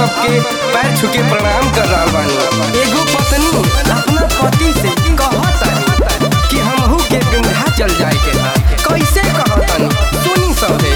सबके पैर छू के प्रणाम कर रहा बानी। एगो पत्नी अपना पति से कहतानी कि हमहू के विंध्याचल जाए के बा। कैसे कहतानी सुनी सबे।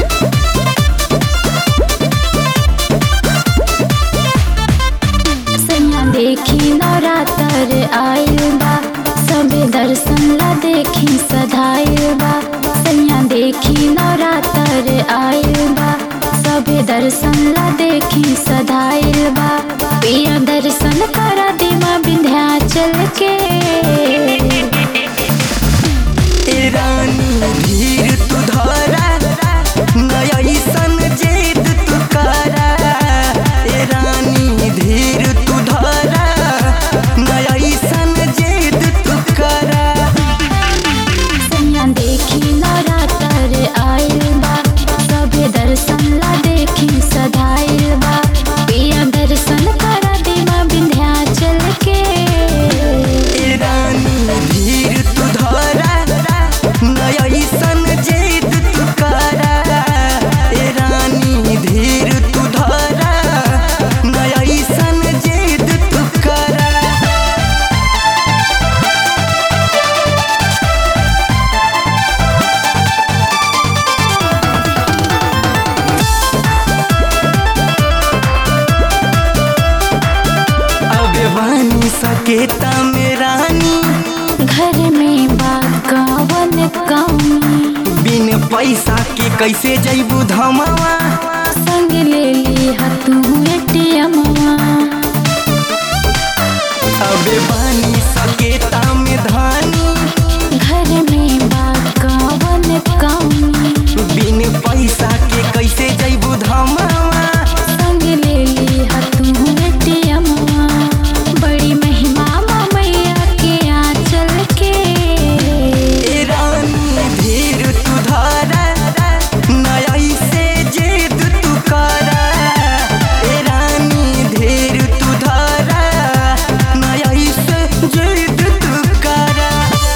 सैया देखी नवरात्र आइल बा, सबे दर्शन ला देखी सधाइल बा। सैया देखी नवरात्र आइल बा, सबे दर्शन ला देखी सधाइल बा। पिया दर्शन करा दी माँ विंध्याचल के। ए रानी धीर तू धरा, नया सन जेद तू करा। ए रानी धीर तू धरा, नया सन जेद तू करा। सैया देखी नवरात्र आइल बा, सबे दर्शन ला देखी सधाइल बा। पिया दर्शन करा दी माँ विंध्याचल के। ए रानी धीर तू धरा, नया सन जेद तू करा। ए रानी धीर तू धरा, नया सन जेद तू करा। अबे बानी सकेता में रानी, घर में बागवन कमी, बिन पैसा के कैसे जैबू धमावा। संग ले ली तू एटीएमवा। अबे बानी सकेता में धानी, घर में बागवन कमी, बिन पैसा के कैसे जैबू धमावा। संग ले ली तू एटीएमवा। बड़ी महिमा मैया के आंचल के। ए रानी धीर तू धरा, नया से जेद तू करा। ए रानी धीर तू धरा, नया से जेद तू करा।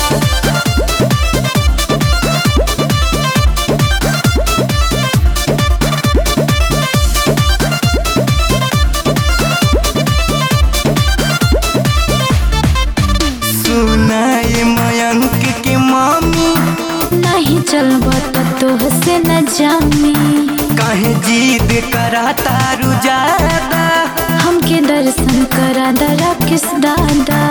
सुनाए मयंक के मामी, नहीं चलब तो तोह से न जामी। काहे जिद करा तारू ज्यादा। हमके दर्शन करा दरा किस दादा।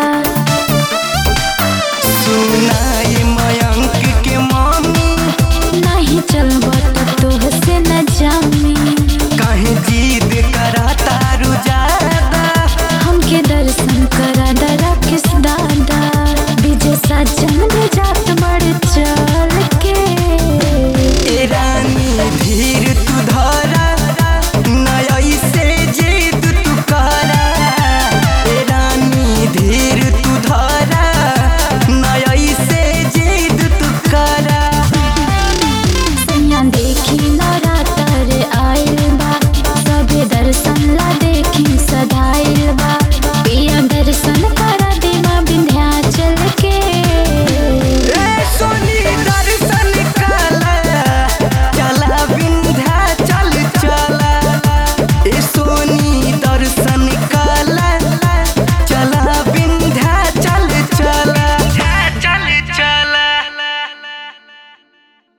सुनाए मयंक के मामी, नहीं चलब तो